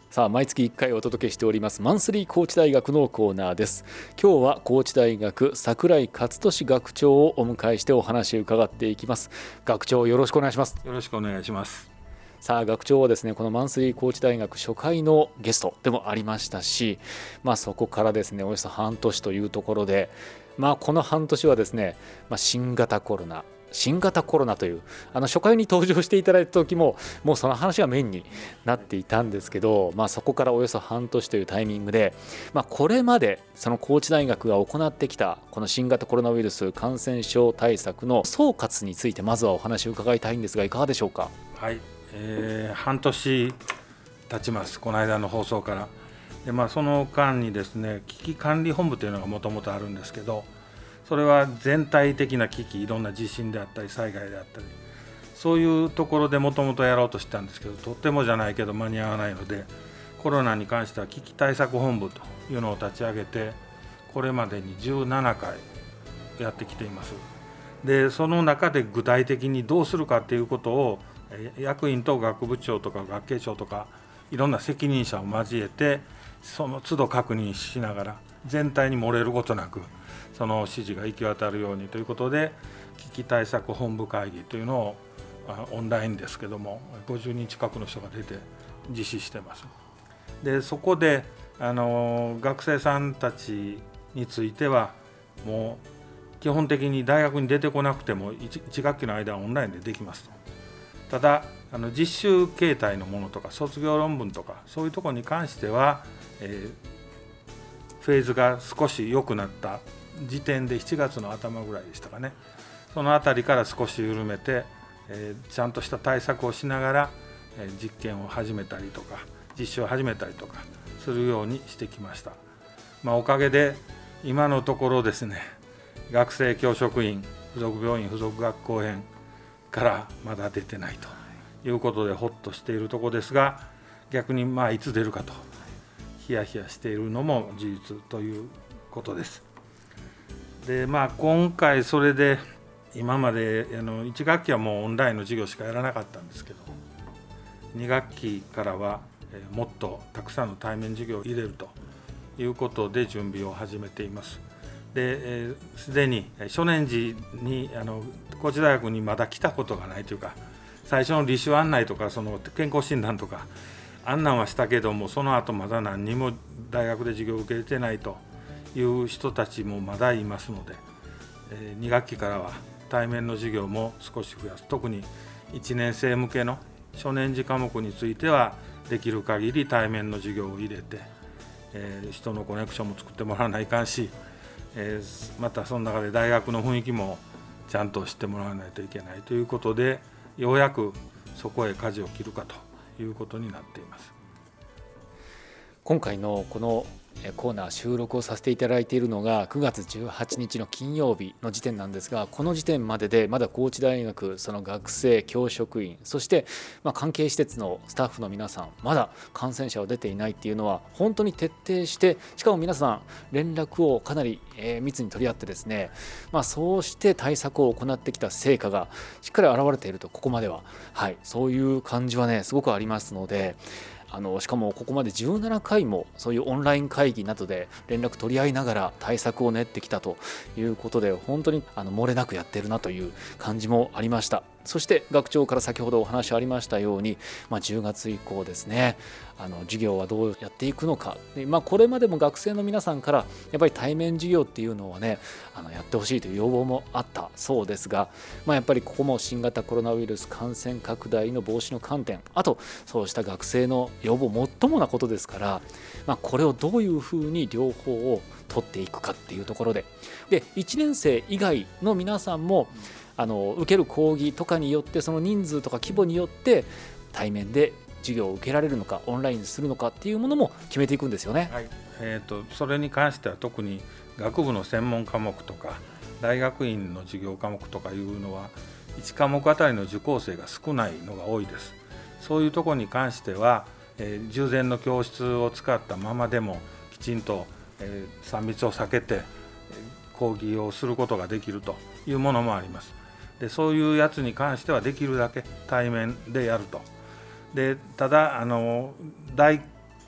さあ毎月1回お届けしておりますマンスリー高知大学のコーナーです。今日は高知大学櫻井勝利学長をお迎えしてお話を伺っていきます。学長、よろしくお願いします。 よろしくお願いします。 さあ学長はですね、このマンスリー高知大学初回のゲストでもありましたし、そこからですねおよそ半年というところで、この半年はですね、新型コロナという初回に登場していただいた時ももうその話がメインになっていたんですけど、そこからおよそ半年というタイミングで、これまでその高知大学が行ってきたこの新型コロナウイルス感染症対策の総括についてまずはお話を伺いたいんですが、いかがでしょうか。 はい、半年経ちます。この間の放送からで、その間にですね、危機管理本部というのがもともとあるんですけど、それは全体的な危機、いろんな地震であったり災害であったり、そういうところでもともとやろうとしてたんですけど、とってもじゃないけど間に合わないので、コロナに関しては危機対策本部というのを立ち上げて、これまでに17回やってきています。でその中で具体的にどうするかということを役員と学部長とか学系長とかいろんな責任者を交えて、その都度確認しながら全体に漏れることなくその指示が行き渡るようにということで、危機対策本部会議というのをオンラインですけども50人近くの人が出て実施しています。でそこで学生さんたちについてはもう基本的に大学に出てこなくても 1学期の間はオンラインでできますと。ただ実習形態のものとか卒業論文とかそういうところに関しては、フェーズが少し良くなった時点で7月の頭ぐらいでしたかね、そのあたりから少し緩めて、ちゃんとした対策をしながら、実験を始めたりとか実習を始めたりとかするようにしてきました。おかげで今のところですね、学生教職員附属病院附属学校編からまだ出てないということでほっとしているところですが、逆にいつ出るかとヒヤヒヤしているのも事実ということです。で今回それで今まで1学期はもうオンラインの授業しかやらなかったんですけど、2学期からはもっとたくさんの対面授業を入れるということで準備を始めています。ですでに初年次に高知大学にまだ来たことがないというか、最初の履修案内とかその健康診断とかあんなんはしたけども、その後まだ何にも大学で授業を受けてないという人たちもまだいますので、2学期からは対面の授業も少し増やす。特に1年生向けの初年次科目についてはできる限り対面の授業を入れて、人のコネクションも作ってもらわないかんし、またその中で大学の雰囲気もちゃんと知ってもらわないといけないということで、ようやくそこへ舵を切るかということになっています。 今回のこのコーナー収録をさせていただいているのが9月18日の金曜日の時点なんですが、この時点まででまだ高知大学その学生教職員そして関係施設のスタッフの皆さんまだ感染者は出ていないっていうのは本当に徹底して、しかも皆さん連絡をかなり密に取り合ってですね、そうして対策を行ってきた成果がしっかり現れていると、ここまではそういう感じはねすごくありますので、しかもここまで17回もそういうオンライン会議などで連絡取り合いながら対策を練ってきたということで、本当に漏れなくやってるなという感じもありました。そして学長から先ほどお話ありましたように、10月以降ですね、授業はどうやっていくのか、これまでも学生の皆さんからやっぱり対面授業っていうのはねやってほしいという要望もあったそうですが、やっぱりここも新型コロナウイルス感染拡大の防止の観点、あとそうした学生の要望もっともなことですから、これをどういうふうに両方を取っていくかっていうところで、1年生以外の皆さんも受ける講義とかによって、その人数とか規模によって対面で授業を受けられるのかオンラインにするのかっていうものも決めていくんですよね。 それに関しては特に学部の専門科目とか大学院の授業科目とかいうのは1科目あたりの受講生が少ないのが多いです。そういうところに関しては、従前の教室を使ったままでもきちんと、3密を避けて講義をすることができるというものもあります。でそういうやつに関してはできるだけ対面でやると。でただ大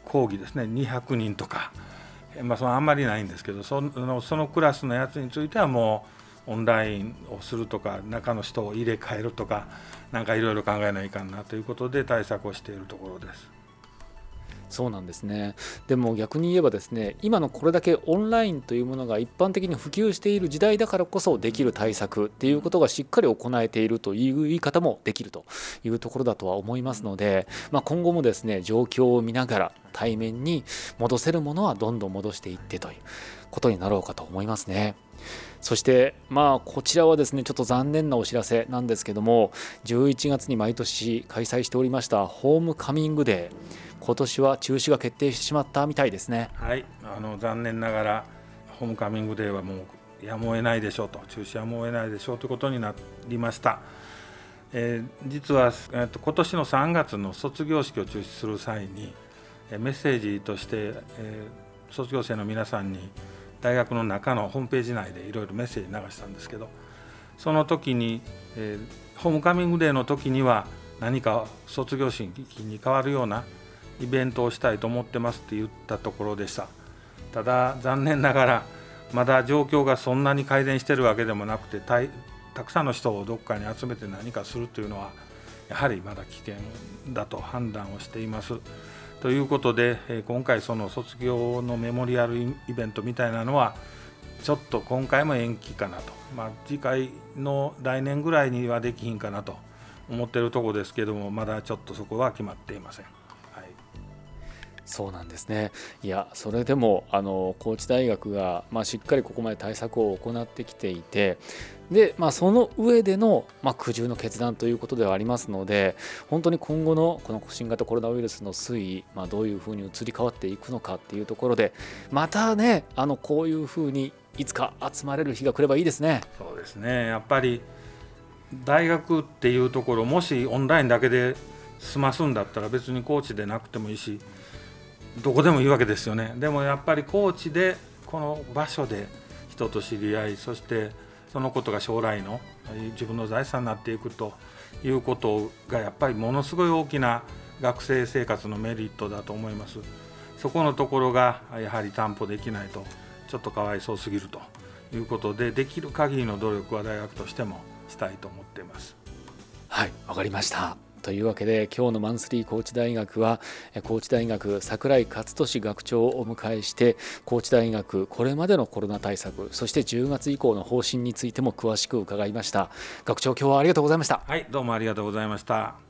講義ですね、200人とか、あんまりないんですけど、そのクラスのやつについてはもうオンラインをするとか、中の人を入れ替えるとか、なんかいろいろ考えないかんなということで対策をしているところです。 そうなんですね。でも逆に言えばですね、今のこれだけオンラインというものが一般的に普及している時代だからこそできる対策っていうことがしっかり行えているという言い方もできるというところだとは思いますので、今後もですね、状況を見ながら対面に戻せるものはどんどん戻していってということになろうかと思いますね。そしてこちらはですね、ちょっと残念なお知らせなんですけども、11月に毎年開催しておりましたホームカミングデー、今年は中止が決定してしまったみたいですね。 はい、残念ながらホームカミングデーはもうやむを得ないでしょうと、中止はもう得ないでしょうということになりました。実は、今年の3月の卒業式を中止する際にメッセージとして、卒業生の皆さんに大学の中のホームページ内でいろいろメッセージ流したんですけど、その時に、ホームカミングデーの時には何か卒業式に変わるようなイベントをしたいと思ってますって言ったところでした。ただ残念ながらまだ状況がそんなに改善しているわけでもなくて、たくさんの人をどっかに集めて何かするというのはやはりまだ危険だと判断をしています。ということで、今回その卒業のメモリアルイベントみたいなのはちょっと今回も延期かなと、次回の来年ぐらいにはできひんかなと思っているところですけども、まだちょっとそこは決まっていません。 そうなんですね。いや、それでも高知大学が、しっかりここまで対策を行ってきていて、で、その上での、苦渋の決断ということではありますので、本当に今後のこの新型コロナウイルスの推移、どういうふうに移り変わっていくのかっていうところで、またね、こういうふうにいつか集まれる日が来ればいいですね。 そうですね、やっぱり大学っていうところ、もしオンラインだけで済ますんだったら別に高知でなくてもいいし、どこでもいいわけですよね。でもやっぱり高知でこの場所で人と知り合い、そしてそのことが将来の自分の財産になっていくということがやっぱりものすごい大きな学生生活のメリットだと思います。そこのところがやはり担保できないとちょっとかわいそうすぎるということで、できる限りの努力は大学としてもしたいと思っています。 はい、わかりました。というわけで今日のマンスリー高知大学は高知大学櫻井勝利学長をお迎えして、高知大学これまでのコロナ対策、そして10月以降の方針についても詳しく伺いました。学長、今日はありがとうございました。 はい、どうもありがとうございました。